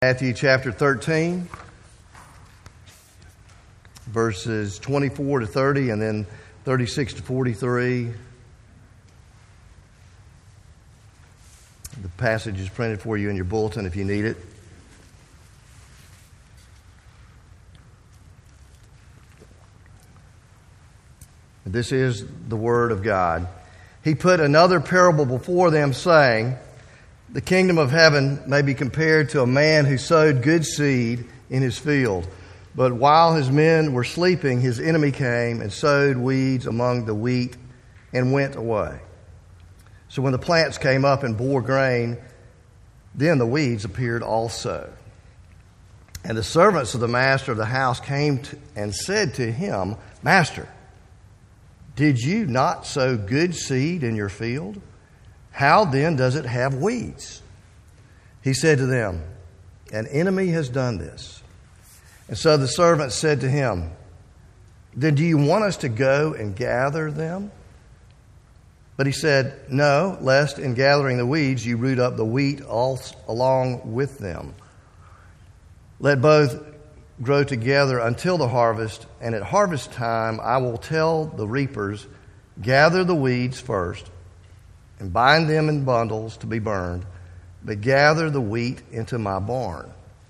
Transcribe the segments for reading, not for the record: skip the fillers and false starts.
Matthew chapter 13, verses 24 to 30, and then 36 to 43. The passage is printed for you in your bulletin if you need it. This is the word of God. He put another parable before them, saying, "The kingdom of heaven may be compared to a man who sowed good seed in his field. But while his men were sleeping, his enemy came and sowed weeds among the wheat and went away. So when the plants came up and bore grain, then the weeds appeared also. And the servants of the master of the house came and said to him, 'Master, did you not sow good seed in your field? How then does it have weeds?' He said to them, 'An enemy has done this.' And so the servants said to him, 'Then do you want us to go and gather them?' But he said, 'No, lest in gathering the weeds you root up the wheat along with them. Let both grow together until the harvest, and at harvest time I will tell the reapers, gather the weeds first, and bind them in bundles to be burned, but gather the wheat into my barn.'"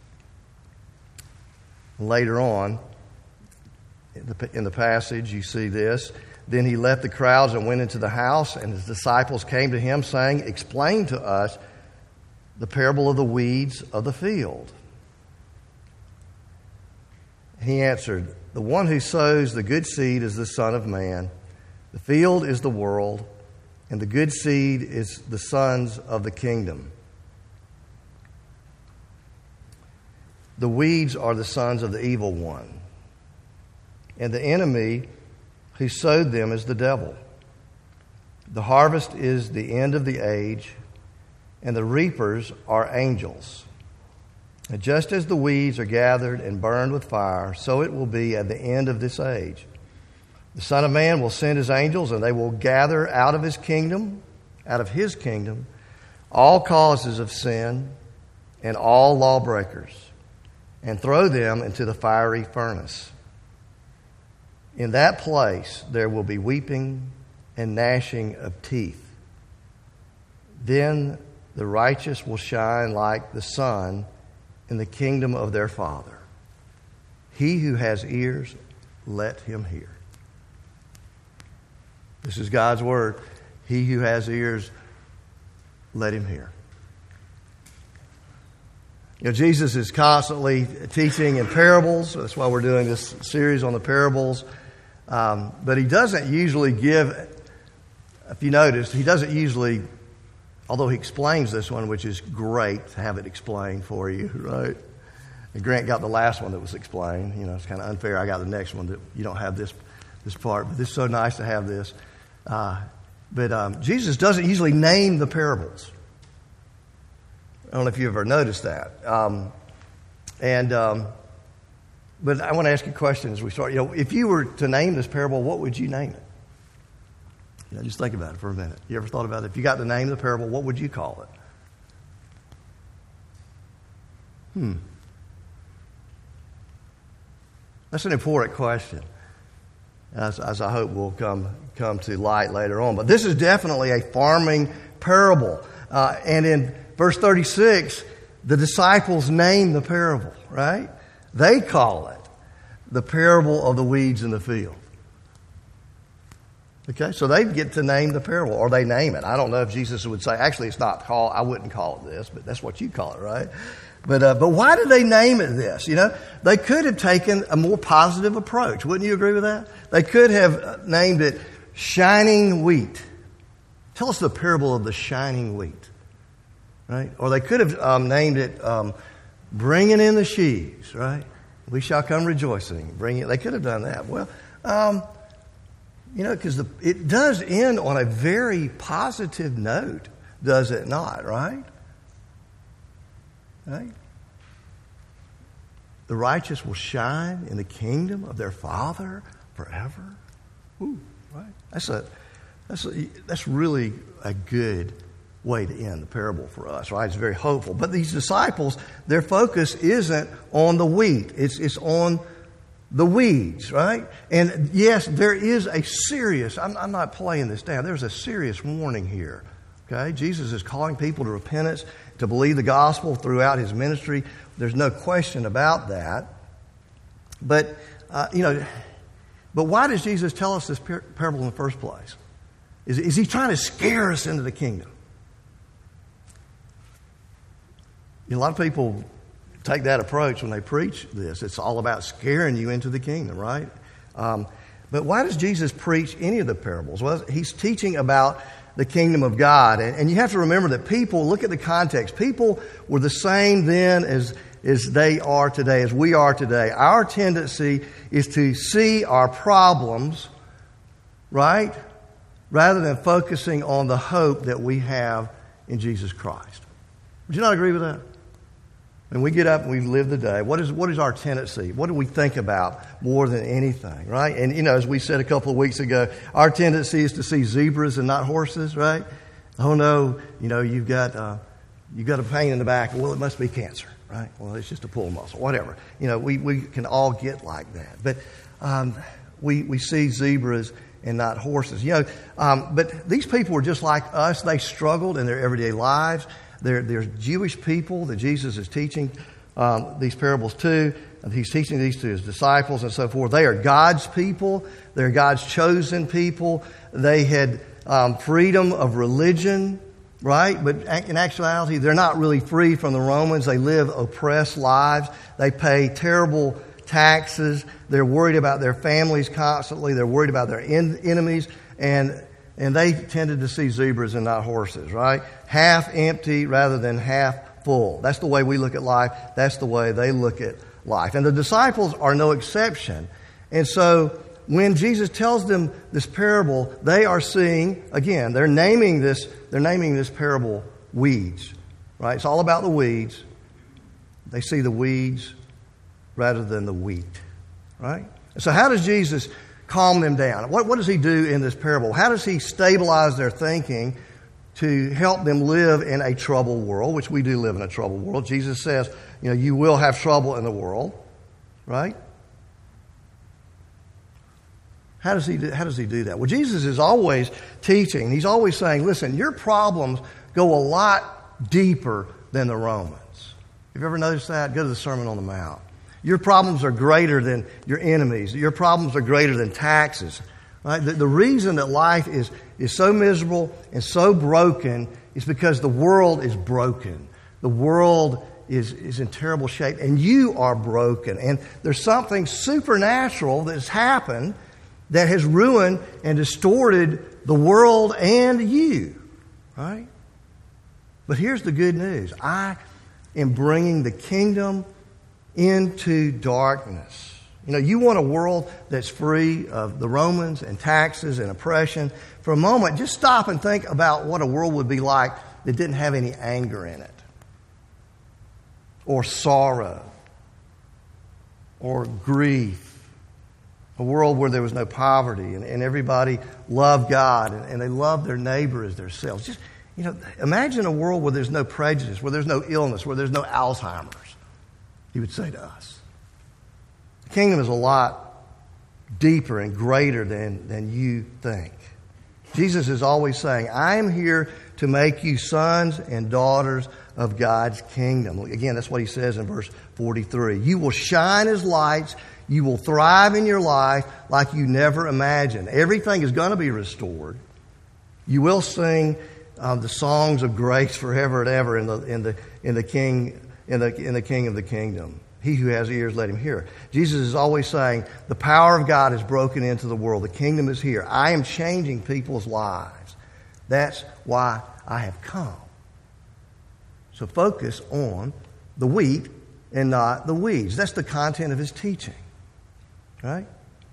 Later on, in the passage, you see this. "Then he left the crowds and went into the house, and his disciples came to him, saying, 'Explain to us the parable of the weeds of the field.' He answered, 'The one who sows the good seed is the Son of Man. The field is the world, and the good seed is the sons of the kingdom. The weeds are the sons of the evil one, and the enemy who sowed them is the devil. The harvest is the end of the age, and the reapers are angels. And just as the weeds are gathered and burned with fire, so it will be at the end of this age. The Son of Man will send his angels, and they will gather out of his kingdom, all causes of sin and all lawbreakers, and throw them into the fiery furnace. In that place there will be weeping and gnashing of teeth. Then the righteous will shine like the sun in the kingdom of their Father. He who has ears, let him hear." This is God's word. He who has ears, let him hear. You know, Jesus is constantly teaching in parables. That's why we're doing this series on the parables. But he doesn't usually give, if you noticed, he doesn't usually, although he explains this one, which is great to have it explained for you, right? And Grant got the last one that was explained. You know, it's kind of unfair. I got the next one that you don't have this part, but it's so nice to have this. But Jesus doesn't usually name the parables. I don't know if you've ever noticed that. But I want to ask you a question as we start. You know, if you were to name this parable, what would you name it? You know, just think about it for a minute. You ever thought about it? If you got to name the parable, what would you call it? That's an important question, as I hope will come to light later on. But this is definitely a farming parable. And in verse 36, the disciples name the parable, right? They call it the parable of the weeds in the field. Okay, so they get to name the parable, or they name it. I don't know if Jesus would say, actually it's not called, I wouldn't call it this, but that's what you call it, right? But why did they name it this? You know, they could have taken a more positive approach. Wouldn't you agree with that? They could have named it shining wheat. Tell us the parable of the shining wheat, right? Or they could have named it bringing in the sheaves, right? We shall come rejoicing. They could have done that. Well, you know, because it does end on a very positive note, does it not, right? Right? The righteous will shine in the kingdom of their Father forever. Ooh, right? That's really a good way to end the parable for us, right? It's very hopeful. But these disciples, their focus isn't on the wheat. It's on the weeds, right? And yes, there is a serious, I'm not playing this down, there's a serious warning here, okay? Jesus is calling people to repentance, to believe the gospel throughout his ministry. There's no question about that. But, but why does Jesus tell us this parable in the first place? Is he trying to scare us into the kingdom? A lot of people take that approach when they preach this. It's all about scaring you into the kingdom, right? But why does Jesus preach any of the parables? Well, he's teaching about the kingdom of God. And you have to remember that people, look at the context, people were the same then as they are today, as we are today. Our tendency is to see our problems, right, rather than focusing on the hope that we have in Jesus Christ. Would you not agree with that? When we get up and we live the day, what is our tendency? What do we think about more than anything, right? And, as we said a couple of weeks ago, our tendency is to see zebras and not horses, right? Oh, no, you've got a pain in the back. Well, it must be cancer, right? Well, it's just a pull muscle, whatever. We can all get like that. But we see zebras and not horses. But these people were just like us. They struggled in their everyday lives. They're Jewish people that Jesus is teaching these parables to. He's teaching these to his disciples and so forth. They are God's people. They're God's chosen people. They had freedom of religion, right? But in actuality, they're not really free from the Romans. They live oppressed lives. They pay terrible taxes. They're worried about their families constantly. They're worried about their enemies. And they tended to see zebras and not horses, right? Half empty rather than half full. That's the way we look at life. That's the way they look at life. And the disciples are no exception. And so when Jesus tells them this parable, they are seeing, again, they're naming this parable weeds, right? It's all about the weeds. They see the weeds rather than the wheat, right? So how does Jesus calm them down? What does he do in this parable? How does he stabilize their thinking to help them live in a troubled world, which we do live in a troubled world? Jesus says, you will have trouble in the world, right? How does he do that? Well, Jesus is always teaching. He's always saying, listen, your problems go a lot deeper than the Romans. Have you ever noticed that? Go to the Sermon on the Mount. Your problems are greater than your enemies. Your problems are greater than taxes. Right? The reason that life is so miserable and so broken is because the world is broken. The world is in terrible shape, and you are broken. And there's something supernatural that's happened that has ruined and distorted the world and you. Right? But here's the good news. I am bringing the kingdom into darkness. You want a world that's free of the Romans and taxes and oppression. For a moment, just stop and think about what a world would be like that didn't have any anger in it, or sorrow, or grief. A world where there was no poverty and everybody loved God and they loved their neighbor as themselves. Just, imagine a world where there's no prejudice, where there's no illness, where there's no Alzheimer's. He would say to us. The kingdom is a lot deeper and greater than you think. Jesus is always saying, I am here to make you sons and daughters of God's kingdom. Again, that's what he says in verse 43. You will shine as lights. You will thrive in your life like you never imagined. Everything is going to be restored. You will sing the songs of grace forever and ever in the King of the kingdom. He who has ears, let him hear. Jesus is always saying, the power of God is broken into the world. The kingdom is here. I am changing people's lives. That's why I have come. So focus on the wheat and not the weeds. That's the content of his teaching. Right?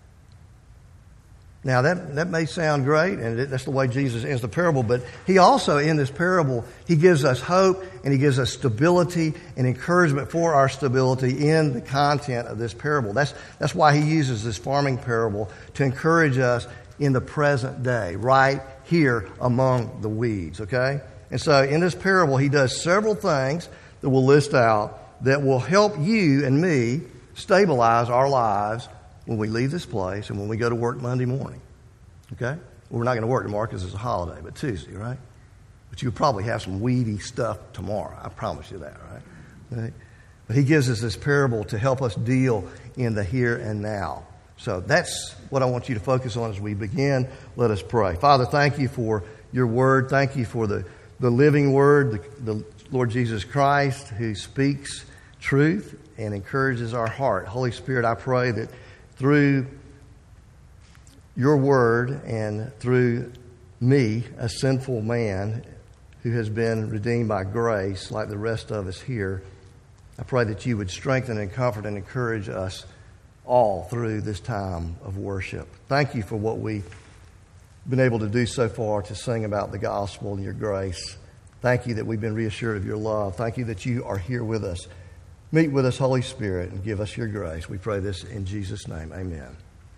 Now, that may sound great, and that's the way Jesus ends the parable, but he also, in this parable, he gives us hope and he gives us stability and encouragement for our stability in the content of this parable. That's why he uses this farming parable to encourage us in the present day, right here among the weeds, okay? And so in this parable, he does several things that we'll list out that will help you and me stabilize our lives when we leave this place and when we go to work Monday morning. Okay? Well, we're not going to work tomorrow because it's a holiday, but Tuesday, right? But you'll probably have some weedy stuff tomorrow. I promise you that, right? But he gives us this parable to help us deal in the here and now. So that's what I want you to focus on as we begin. Let us pray. Father, thank you for your word. Thank you for the living word, the Lord Jesus Christ, who speaks truth and encourages our heart. Holy Spirit, I pray that through your word and through me, a sinful man who has been redeemed by grace like the rest of us here, I pray that you would strengthen and comfort and encourage us all through this time of worship. Thank you for what we've been able to do so far to sing about the gospel and your grace. Thank you that we've been reassured of your love. Thank you that you are here with us. Meet with us, Holy Spirit, and give us your grace. We pray this in Jesus' name. Amen.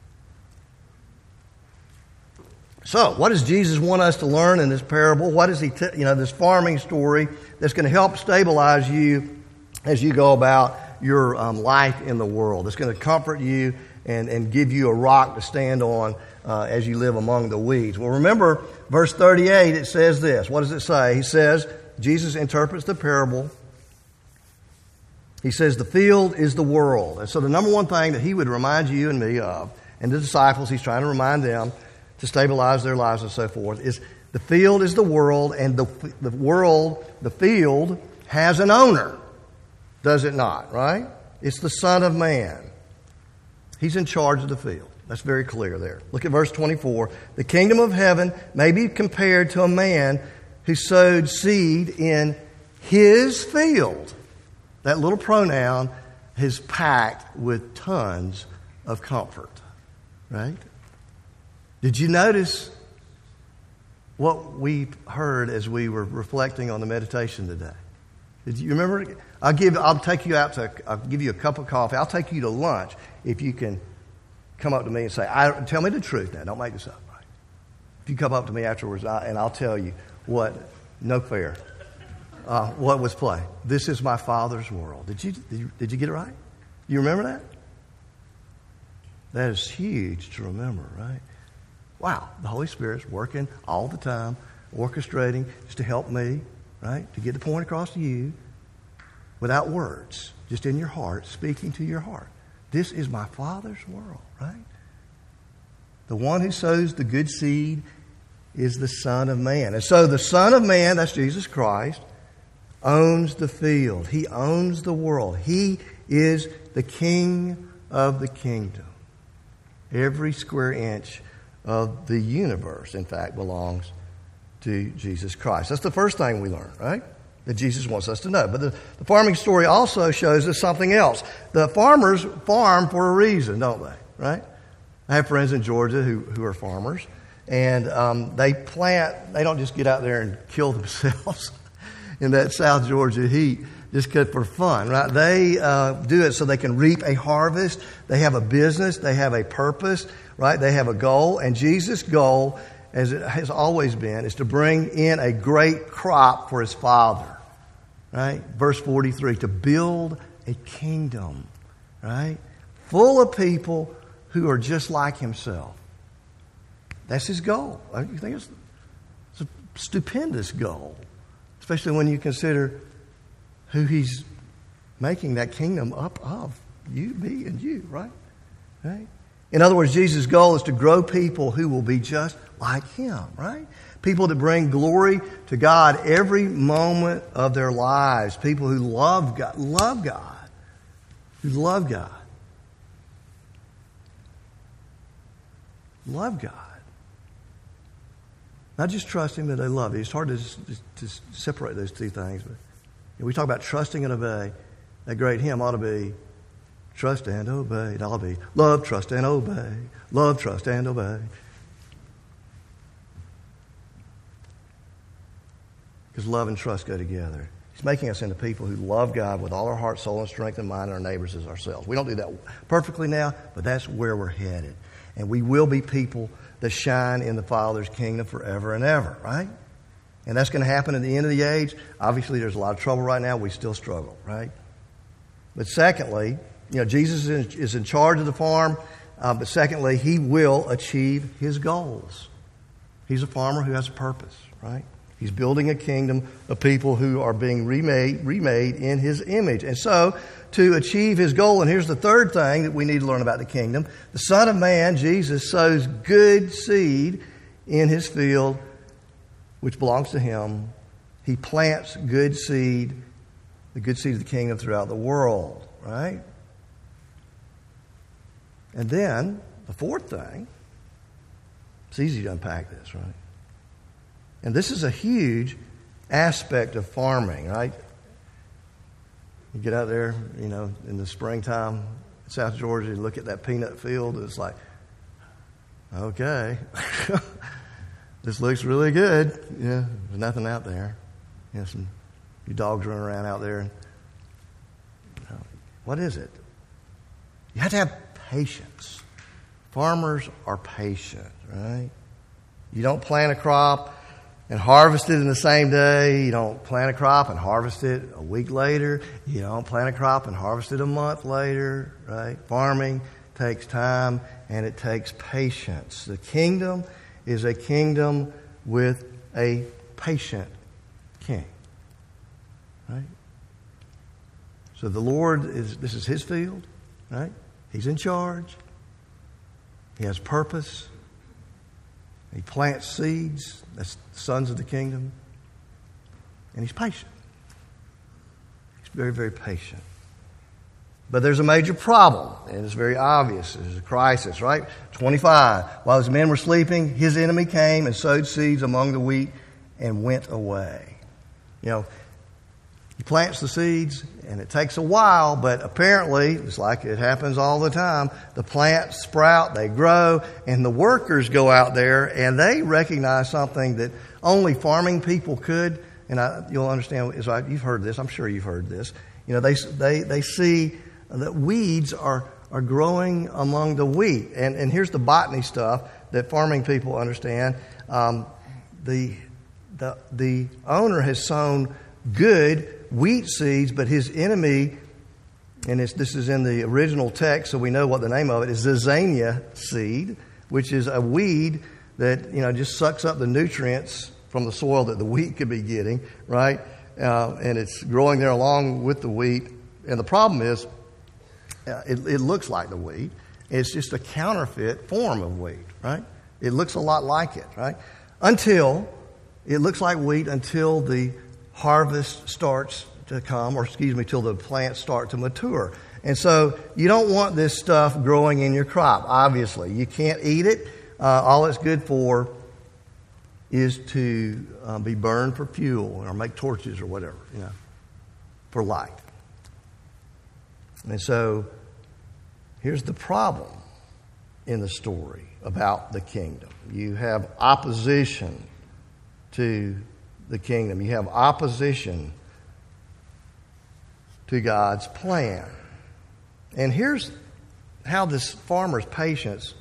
So, what does Jesus want us to learn in this parable? What is this farming story that's going to help stabilize you as you go about your life in the world? It's going to comfort you and give you a rock to stand on as you live among the weeds. Well, remember, verse 38, it says this. What does it say? He says, Jesus interprets the parable. He says, the field is the world. And so the number one thing that he would remind you and me of, and the disciples, he's trying to remind them to stabilize their lives and so forth, is the field is the world, and the field has an owner. Does it not, right? It's the Son of Man. He's in charge of the field. That's very clear there. Look at verse 24. The kingdom of heaven may be compared to a man who sowed seed in his field. That little pronoun is packed with tons of comfort, right? Did you notice what we heard as we were reflecting on the meditation today? Did you remember? I'll give you a cup of coffee. I'll take you to lunch if you can come up to me and say, tell me the truth now. Don't make this up, right? If you come up to me afterwards and I'll tell you what, no fair, what was played. This is my Father's world. Did you get it right? You remember that? That is huge to remember, right? Wow, the Holy Spirit's working all the time, orchestrating just to help me, right? To get the point across to you without words, just in your heart, speaking to your heart. This is my Father's world, right? The one who sows the good seed is the Son of Man. And so the Son of Man, that's Jesus Christ, owns the field. He owns the world. He is the King of the kingdom. Every square inch of the universe, in fact, belongs to Jesus Christ. That's the first thing we learn, right? That Jesus wants us to know. But the farming story also shows us something else. The farmers farm for a reason, don't they? Right? I have friends in Georgia who are farmers, and they plant. They don't just get out there and kill themselves in that South Georgia heat just for fun, right? They do it so they can reap a harvest. They have a business. They have a purpose, right? They have a goal, and Jesus' goal, as it has always been, is to bring in a great crop for his Father, right? Verse 43, to build a kingdom, right? Full of people who are just like himself. That's his goal. I think it's a stupendous goal, especially when you consider who he's making that kingdom up of. You, me, and you, right? Right? In other words, Jesus' goal is to grow people who will be just like him, right? People that bring glory to God every moment of their lives. People who love God, who love God. Love God. Not just trust him, but they love him. It's hard to separate those two things. But we talk about trusting and obey. That great hymn ought to be trust and obey. It ought to be love, trust, and obey. Love, trust, and obey. Because love and trust go together. He's making us into people who love God with all our heart, soul, and strength, and mind, and our neighbors as ourselves. We don't do that perfectly now, but that's where we're headed. And we will be people that shine in the Father's kingdom forever and ever, right? And that's going to happen at the end of the age. Obviously, there's a lot of trouble right now. We still struggle, right? But secondly, Jesus is in charge of the farm. But secondly, he will achieve his goals. He's a farmer who has a purpose, right? He's building a kingdom of people who are being remade in his image. And so, to achieve his goal, and here's the third thing that we need to learn about the kingdom, the Son of Man, Jesus, sows good seed in his field, which belongs to him. He plants good seed, the good seed of the kingdom throughout the world, right? And then, the fourth thing, it's easy to unpack this, right? And this is a huge aspect of farming, right? You get out there, in the springtime in South Georgia, you look at that peanut field, it's like, okay, this looks really good. There's nothing out there. Your dogs running around out there. What is it? You have to have patience. Farmers are patient, right? You don't plant a crop and harvest it in the same day. You don't plant a crop and harvest it a week later. You don't plant a crop and harvest it a month later, right? Farming takes time and it takes patience. The kingdom is a kingdom with a patient king, right? So the Lord this is his field, right? He's in charge. He has purpose. He plants seeds. That's the sons of the kingdom. And he's patient. He's very, very patient. But there's a major problem, and it's very obvious. There's a crisis, right? 25. While his men were sleeping, his enemy came and sowed seeds among the wheat and went away. He plants the seeds, and it takes a while, but apparently, it's like it happens all the time, the plants sprout, they grow, and the workers go out there, and they recognize something that only farming people could, and you'll understand, you've heard this, I'm sure you've heard this. They see that weeds are growing among the wheat. And here's the botany stuff that farming people understand. The owner has sown good wheat seeds, but his enemy, and this is in the original text, so we know what the name of it is, zizania seed, which is a weed that just sucks up the nutrients from the soil that the wheat could be getting, right? And it's growing there along with the wheat. And the problem is, it looks like the wheat. It's just a counterfeit form of wheat, right? It looks a lot like it, right? It looks like wheat until the harvest starts to come, till the plants start to mature. And so you don't want this stuff growing in your crop, obviously. You can't eat it. All it's good for is to be burned for fuel or make torches or whatever, for light. And so here's the problem in the story about the kingdom. You have opposition to the kingdom. You have opposition to God's plan. And here's how this farmer's patience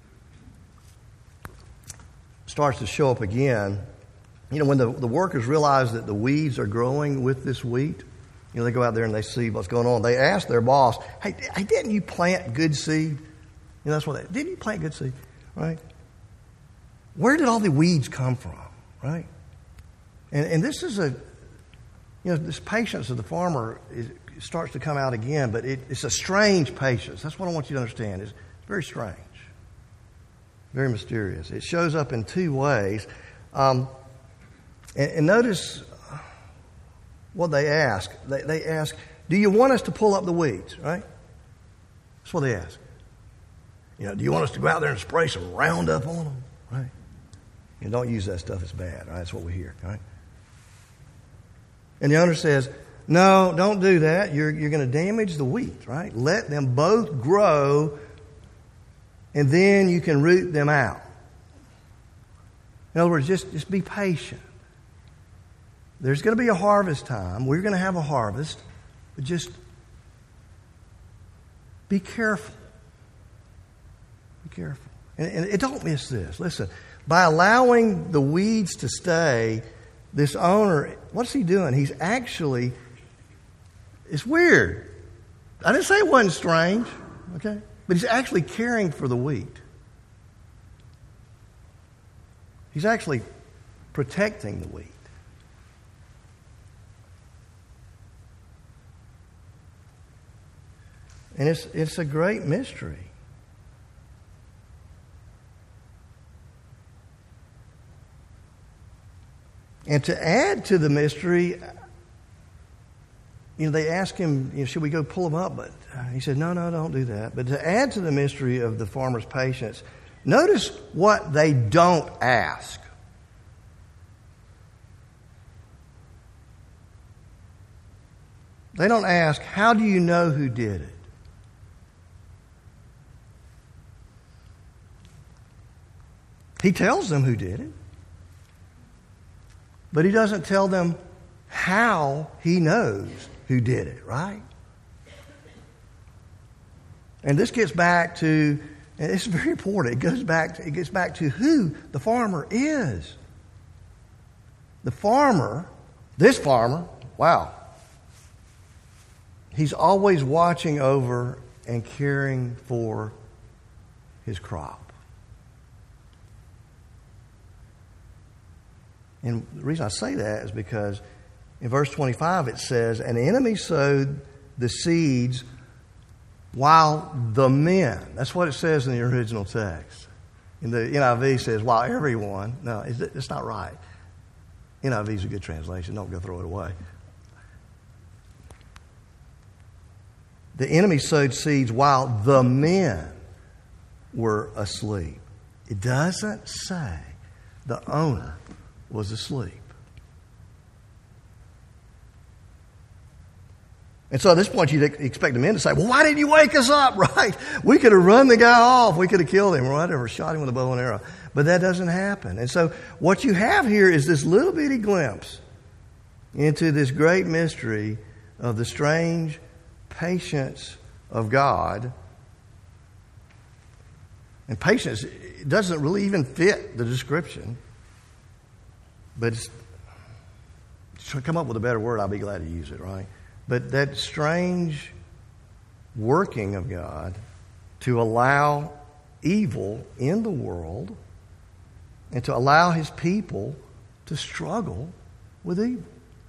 starts to show up again. When the workers realize that the weeds are growing with this wheat, they go out there and they see what's going on. They ask their boss, hey, didn't you plant good seed? Didn't you plant good seed? Right? Where did all the weeds come from? Right? And this is this patience of the farmer starts to come out again, but it's a strange patience. That's what I want you to understand. It's very strange, very mysterious. It shows up in two ways. And notice what they ask. They ask, do you want us to pull up the weeds, right? That's what they ask. Do you want us to go out there and spray some Roundup on them, right? Don't use that stuff, it's bad, right? That's what we hear, right? And the owner says, no, don't do that. You're going to damage the wheat, right? Let them both grow, and then you can root them out. In other words, just be patient. There's going to be a harvest time. We're going to have a harvest, but just be careful. Be careful. And don't miss this. Listen, by allowing the weeds to stay, this owner, what's he doing? He's actually, it's weird. I didn't say it wasn't strange, okay? But he's actually caring for the wheat. He's actually protecting the wheat. And it's a great mystery. And to add to the mystery, they asked him, should we go pull him up? But he said, no, don't do that. But to add to the mystery of the farmer's patience, notice what they don't ask. They don't ask, how do you know who did it? He tells them who did it. But he doesn't tell them how he knows who did it, right? And this gets back to, and it's very important, it gets back to who the farmer is. The farmer, this farmer, wow, he's always watching over and caring for his crop. And the reason I say that is because in verse 25 it says, an enemy sowed the seeds while the men, that's what it says in the original text. In the NIV says, while everyone, no, it's not right. NIV is a good translation, don't go throw it away. The enemy sowed seeds while the men were asleep. It doesn't say the owner was asleep. And so at this point, you'd expect the men to say, well, why didn't you wake us up, right? We could have run the guy off. We could have killed him or whatever, shot him with a bow and arrow. But that doesn't happen. And so what you have here is this little bitty glimpse into this great mystery of the strange patience of God. And patience doesn't really even fit the description. But to come up with a better word, I'll be glad to use it, right? But that strange working of God to allow evil in the world and to allow his people to struggle with evil.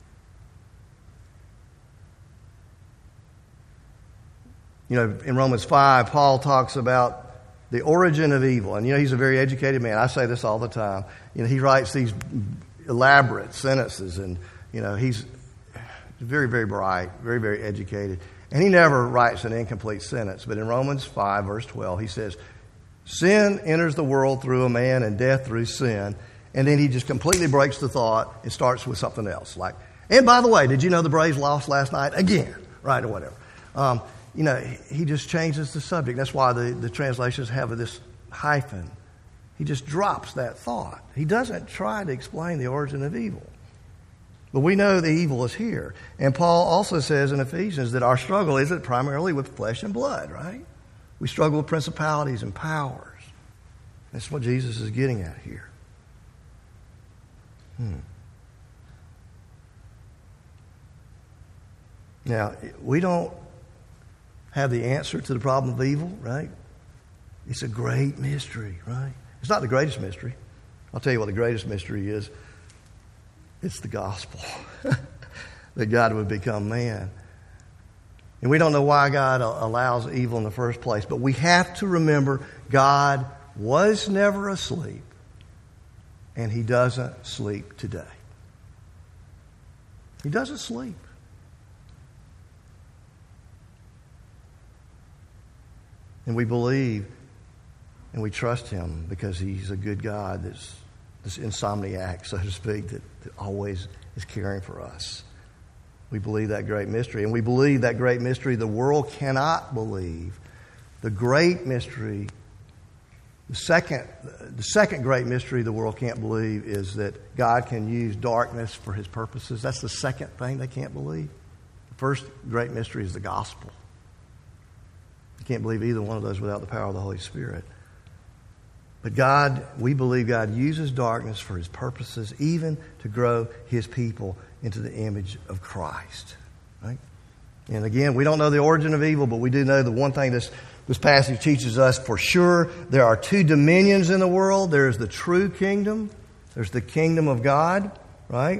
In Romans 5, Paul talks about the origin of evil. And, he's a very educated man. I say this all the time. He writes these elaborate sentences and, he's very, very bright, very, very educated. And he never writes an incomplete sentence. But in Romans 5, verse 12, he says, sin enters the world through a man and death through sin. And then he just completely breaks the thought and starts with something else. Like, and by the way, did you know the Braves lost last night? Again, right, or whatever. He just changes the subject. That's why the translations have this hyphen. He just drops that thought. He doesn't try to explain the origin of evil. But we know the evil is here. And Paul also says in Ephesians that our struggle isn't primarily with flesh and blood, right? We struggle with principalities and powers. That's what Jesus is getting at here. Now, we don't have the answer to the problem of evil, right? It's a great mystery, right? It's not the greatest mystery. I'll tell you what the greatest mystery is. It's the gospel. That God would become man. And we don't know why God allows evil in the first place, but we have to remember God was never asleep, and he doesn't sleep today. He doesn't sleep. And we believe and we trust him because he's a good God that's this insomniac, so to speak, that always is caring for us. We believe that great mystery. And we believe that great mystery the world cannot believe. The great mystery, the second great mystery the world can't believe is that God can use darkness for his purposes. That's the second thing they can't believe. The first great mystery is the gospel. You can't believe either one of those without the power of the Holy Spirit. But God, we believe God uses darkness for His purposes, even to grow His people into the image of Christ. Right? And again, we don't know the origin of evil, but we do know the one thing this passage teaches us for sure. There are two dominions in the world. There's the true kingdom. There's the kingdom of God, right?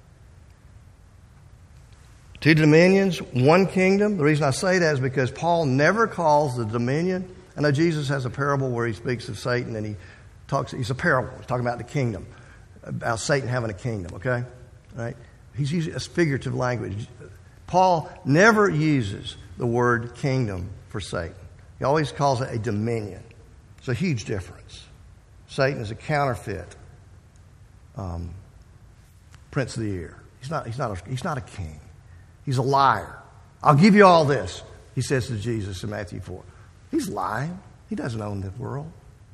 Two dominions, one kingdom. The reason I say that is because Paul never calls the dominion. I know Jesus has a parable where he speaks of Satan and it's a parable. He's talking about the kingdom, about Satan having a kingdom, okay? Right? He's using a figurative language. Paul never uses the word kingdom for Satan. He always calls it a dominion. It's a huge difference. Satan is a counterfeit prince of the air. He's not a king. He's a liar. I'll give you all this, he says to Jesus in Matthew 4. He's lying. He doesn't own the world.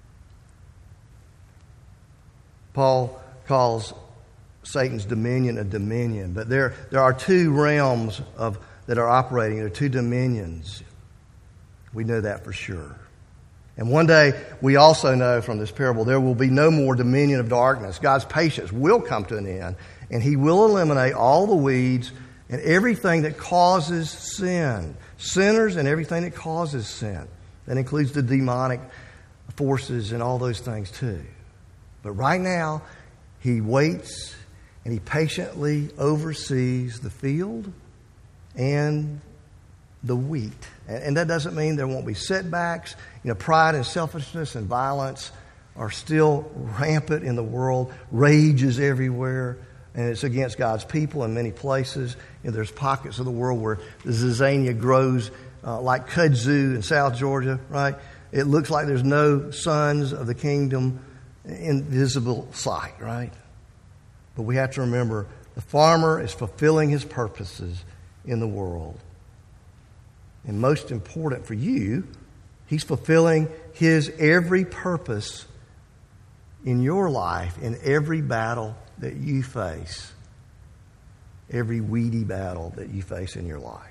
Paul calls Satan's dominion a dominion, but there are two realms that are operating. There are two dominions. We know that for sure. And one day, we also know from this parable, there will be no more dominion of darkness. God's patience will come to an end, and He will eliminate all the weeds and everything that causes sin. Sinners and everything that causes sin. That includes the demonic forces and all those things too. But right now, He waits and He patiently oversees the field and the wheat. And that doesn't mean there won't be setbacks. Pride and selfishness and violence are still rampant in the world. Rage is everywhere. And it's against God's people in many places. There's pockets of the world where the zizania grows like kudzu in South Georgia, right? It looks like there's no sons of the kingdom in visible sight, right? But we have to remember the farmer is fulfilling his purposes in the world. And most important for you, he's fulfilling his every purpose in your life, in every battle that you face, every weedy battle that you face in your life.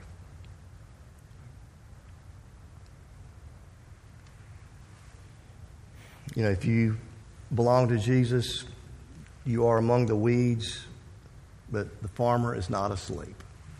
If you belong to Jesus, you are among the weeds, but the farmer is not asleep.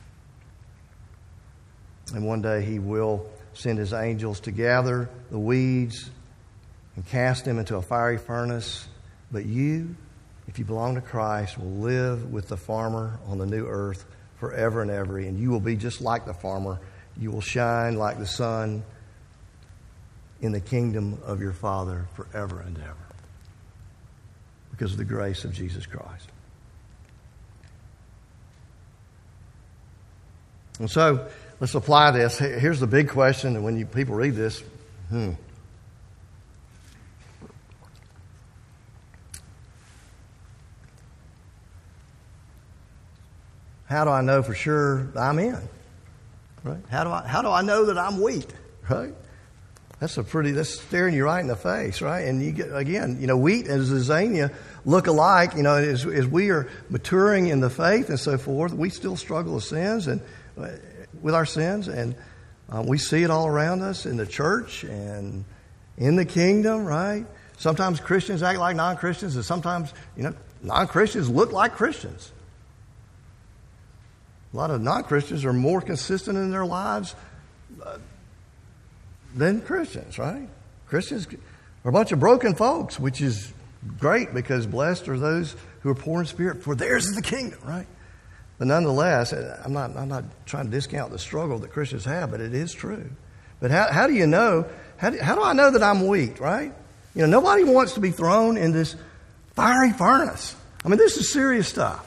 And one day He will send His angels to gather the weeds and cast them into a fiery furnace. But you, if you belong to Christ, will live with the farmer on the new earth forever and ever. And you will be just like the farmer. You will shine like the sun in the kingdom of your Father forever and ever, because of the grace of Jesus Christ. And so, let's apply this. Here's the big question, and when people read this, how do I know for sure I'm in? Right? How do I know that I'm wheat? Right? That's staring you right in the face, right? And you get, again, wheat and zizania look alike. As we are maturing in the faith and so forth, we still struggle with sins and with our sins, and we see it all around us in the church and in the kingdom, right? Sometimes Christians act like non-Christians, and sometimes, non-Christians look like Christians. A lot of non-Christians are more consistent in their lives than Christians, right? Christians are a bunch of broken folks, which is great, because blessed are those who are poor in spirit, for theirs is the kingdom, right? But nonetheless, I'm not trying to discount the struggle that Christians have, but it is true. But how do you know? How do I know that I'm wheat, right? Nobody wants to be thrown in this fiery furnace. I mean, this is serious stuff.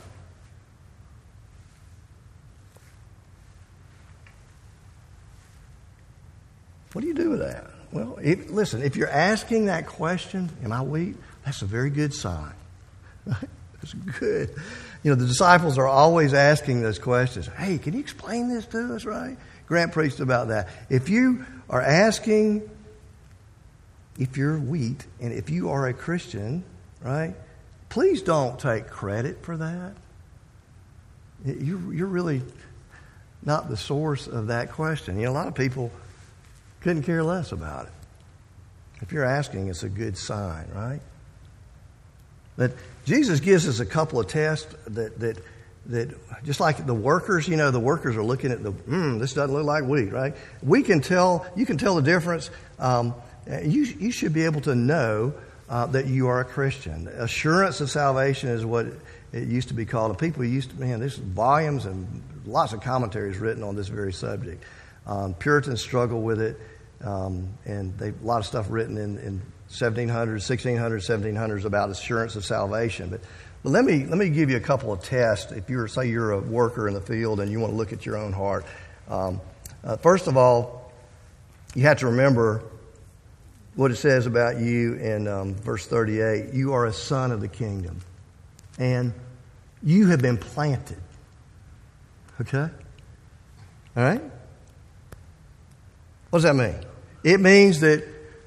What do you do with that? Well, listen, if you're asking that question, am I wheat? That's a very good sign. It's good. The disciples are always asking those questions. Hey, can you explain this to us, right? Grant preached about that. If you are asking if you're wheat and if you are a Christian, right, please don't take credit for that. You're really not the source of that question. A lot of people couldn't care less about it. If you're asking, it's a good sign, right? But Jesus gives us a couple of tests that just like the workers, the workers are looking at this doesn't look like wheat, right? You can tell the difference. You should be able to know that you are a Christian. Assurance of salvation is what it used to be called. And people there's volumes and lots of commentaries written on this very subject. Puritans struggle with it, and a lot of stuff written in 1700s, 1600s, 1700s about assurance of salvation. But let me give you a couple of tests. If you're a worker in the field and you want to look at your own heart. First of all, you have to remember what it says about you in verse 38. You are a son of the kingdom, and you have been planted. Okay? All right? What does that mean? It means that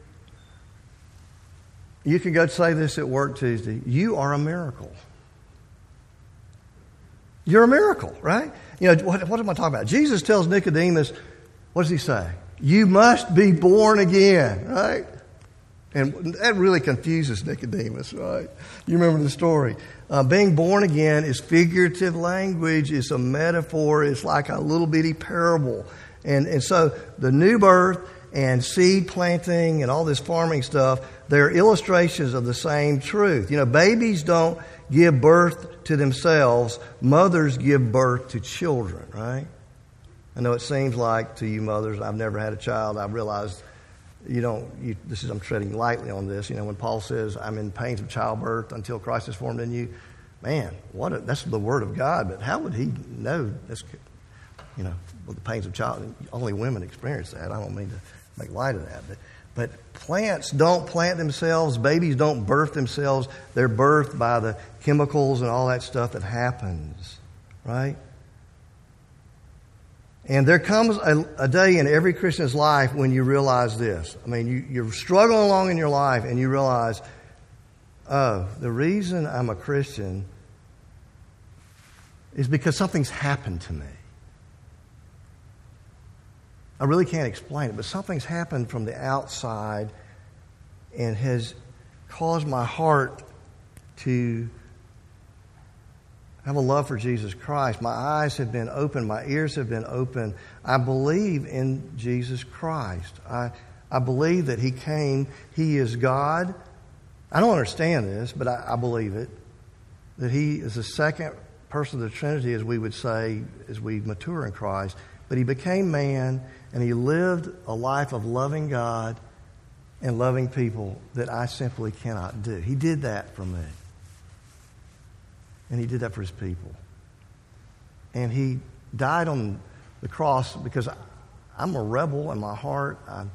you can go say this at work Tuesday. You are a miracle. You're a miracle, right? What am I talking about? Jesus tells Nicodemus, what does he say? You must be born again, right? And that really confuses Nicodemus, right? You remember the story. Being born again is figurative language. It's a metaphor. It's like a little bitty parable. And so the new birth and seed planting and all this farming stuff, they're illustrations of the same truth. Babies don't give birth to themselves. Mothers give birth to children, right? I know it seems like to you mothers, I've never had a child. I realize I'm treading lightly on this. when Paul says, I'm in pains of childbirth until Christ is formed in you. Man, that's the word of God. But how would he know that's, with the pains of child? Only women experience that. I don't mean to make light of that. But plants don't plant themselves. Babies don't birth themselves. They're birthed by the chemicals and all that stuff that happens, right? And there comes a day in every Christian's life when you realize this. You're struggling along in your life and you realize, the reason I'm a Christian is because something's happened to me. I really can't explain it, but something's happened from the outside and has caused my heart to have a love for Jesus Christ. My eyes have been opened. My ears have been opened. I believe in Jesus Christ. I believe that He came. He is God. I don't understand this, but I believe it. That He is the second person of the Trinity, as we would say, as we mature in Christ. But He became man, and He lived a life of loving God and loving people that I simply cannot do. He did that for me. And He did that for His people. And He died on the cross because I'm a rebel in my heart.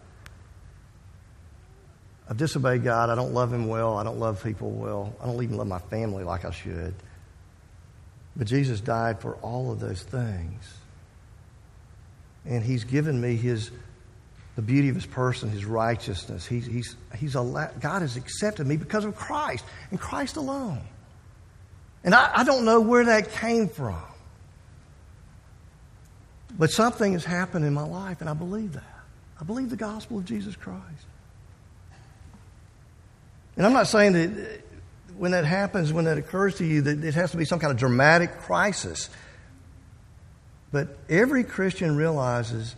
I've disobeyed God. I don't love Him well. I don't love people well. I don't even love my family like I should. But Jesus died for all of those things. And He's given me the beauty of His person, His righteousness. God has accepted me because of Christ and Christ alone. And I don't know where that came from. But something has happened in my life, and I believe that. I believe the gospel of Jesus Christ. And I'm not saying that when that happens, when that occurs to you, that it has to be some kind of dramatic crisis. But every Christian realizes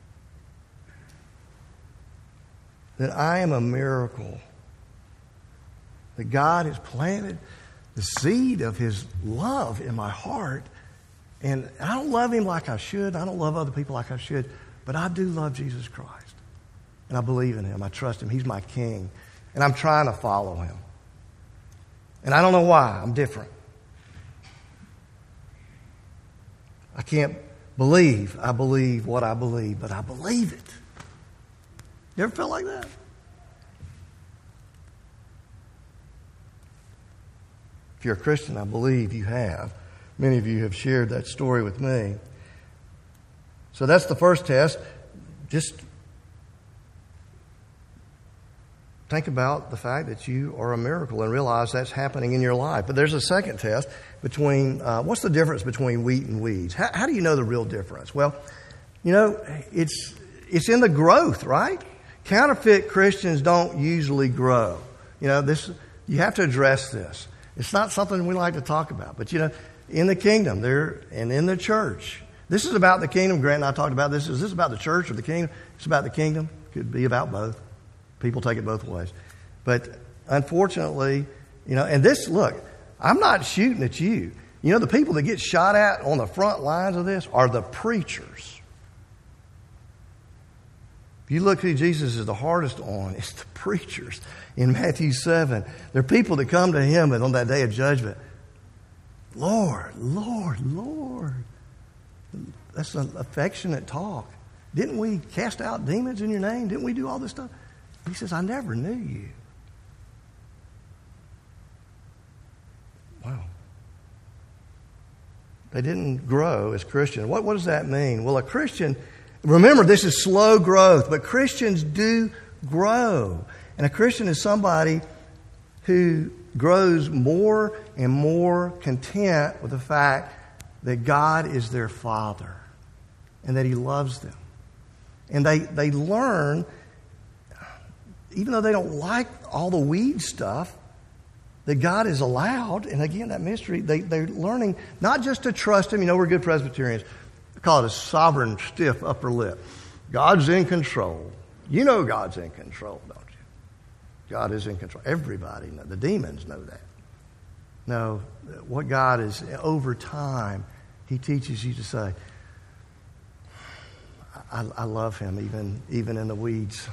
that I am a miracle. That God has planted the seed of His love in my heart. And I don't love Him like I should. I don't love other people like I should. But I do love Jesus Christ. And I believe in Him. I trust Him. He's my King. And I'm trying to follow Him. And I don't know why. I'm different. I can't believe I believe what I believe, but I believe it. You ever felt like that? If you're a Christian, I believe you have. Many of you have shared that story with me. So that's the first test. Just think about the fact that you are a miracle and realize that's happening in your life. But there's a second test between, what's the difference between wheat and weeds? How do you know the real difference? Well, it's in the growth, right? Counterfeit Christians don't usually grow. You have to address this. It's not something we like to talk about. But, in the kingdom and in the church, this is about the kingdom. Grant and I talked about this. Is this about the church or the kingdom? It's about the kingdom. Could be about both. People take it both ways. But unfortunately, and this, look, I'm not shooting at you. The people that get shot at on the front lines of this are the preachers. If you look who Jesus is the hardest on, it's the preachers. In Matthew 7, there are people that come to him and on that day of judgment, Lord, Lord, Lord. That's an affectionate talk. Didn't we cast out demons in your name? Didn't we do all this stuff? He says, I never knew you. Wow. They didn't grow as Christians. What does that mean? Well, a Christian, remember, this is slow growth, but Christians do grow. And a Christian is somebody who grows more and more content with the fact that God is their Father and that He loves them. And they learn, even though they don't like all the weed stuff, that God is allowed, and again, that mystery, they're learning not just to trust Him. We're good Presbyterians. We call it a sovereign, stiff upper lip. God's in control. God's in control, don't you? God is in control. Everybody knows. The demons know that. No, what God is, over time, He teaches you to say, I love Him even in the weeds.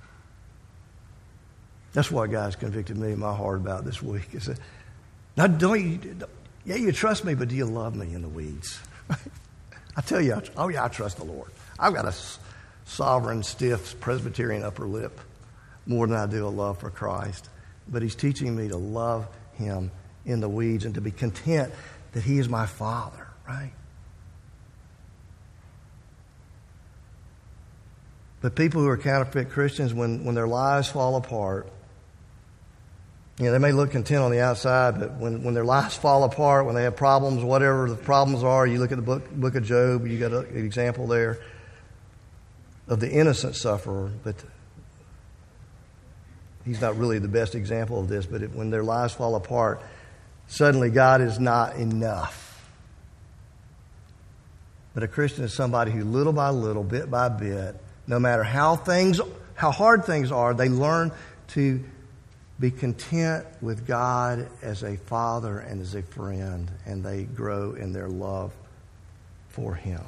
That's what God's convicted me in my heart about this week. Is that, now, you trust me, but do you love me in the weeds? I tell you, I trust the Lord. I've got a sovereign, stiff Presbyterian upper lip more than I do a love for Christ. But He's teaching me to love Him in the weeds and to be content that He is my Father, right? But people who are counterfeit Christians, when their lives fall apart, they may look content on the outside, but when their lives fall apart, when they have problems, whatever the problems are, you look at the book of Job, you got an example there of the innocent sufferer, but he's not really the best example of this, but when their lives fall apart, suddenly God is not enough. But a Christian is somebody who little by little, bit by bit, no matter how hard things are, they learn to be content with God as a father and as a friend, and they grow in their love for Him.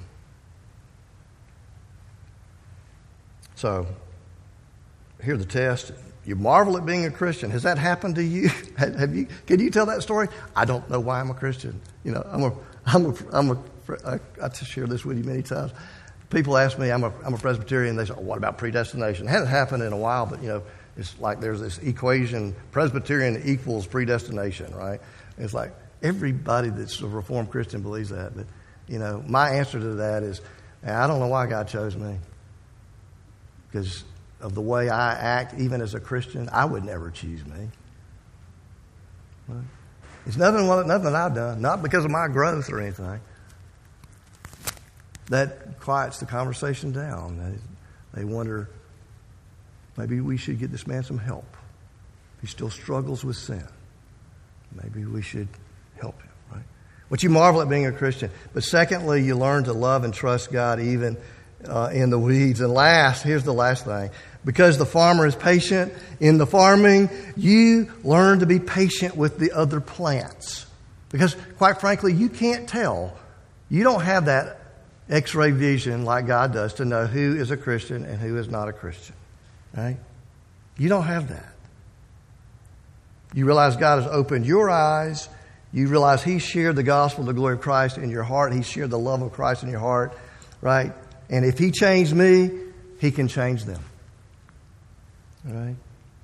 So, here's the test. You marvel at being a Christian. Has that happened to you? Can you tell that story? I don't know why I'm a Christian. I share this with you many times. People ask me, I'm a Presbyterian. They say, "Oh, what about predestination?" It hasn't happened in a while, but it's like there's this equation: Presbyterian equals predestination, right? It's like everybody that's a Reformed Christian believes that. But my answer to that is, I don't know why God chose me, because of the way I act, even as a Christian. I would never choose me. Right? It's nothing I've done, not because of my growth or anything. That quiets the conversation down. They wonder, maybe we should get this man some help. He still struggles with sin. Maybe we should help him, right? But you marvel at being a Christian. But secondly, you learn to love and trust God even in the weeds. And last, here's the last thing. Because the farmer is patient in the farming, you learn to be patient with the other plants. Because, quite frankly, you can't tell. You don't have that X-ray vision like God does to know who is a Christian and who is not a Christian. Right? You don't have that. You realize God has opened your eyes. You realize He shared the gospel, the glory of Christ in your heart. He shared the love of Christ in your heart. Right? And if He changed me, He can change them. Right?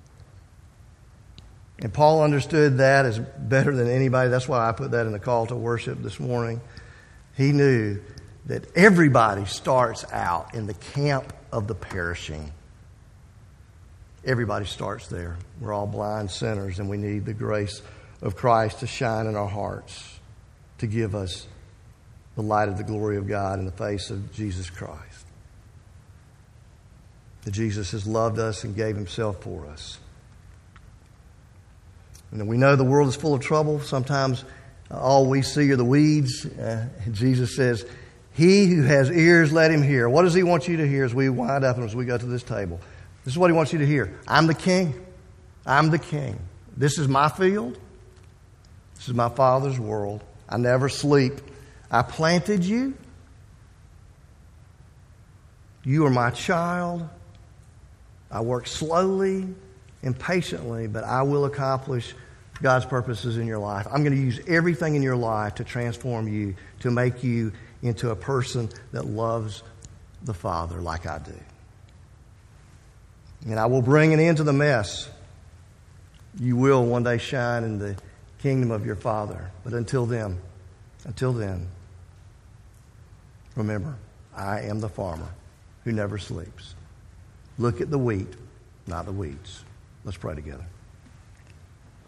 And Paul understood that as better than anybody. That's why I put that in the call to worship this morning. He knew that everybody starts out in the camp of the perishing. Everybody starts there. We're all blind sinners, and we need the grace of Christ to shine in our hearts, to give us the light of the glory of God in the face of Jesus Christ. that Jesus has loved us and gave himself for us. And we know the world is full of trouble. Sometimes all we see are the weeds. Jesus says, he who has ears, let him hear. What does he want you to hear as we wind up and as we go to this table? This is what he wants you to hear. I'm the king. I'm the king. This is my field. This is my Father's world. I never sleep. I planted you. You are my child. I work slowly and patiently, but I will accomplish God's purposes in your life. I'm going to use everything in your life to transform you, to make you into a person that loves the Father like I do. And I will bring an end to the mess. You will one day shine in the kingdom of your Father. But until then, remember, I am the farmer who never sleeps. Look at the wheat, not the weeds. Let's pray together.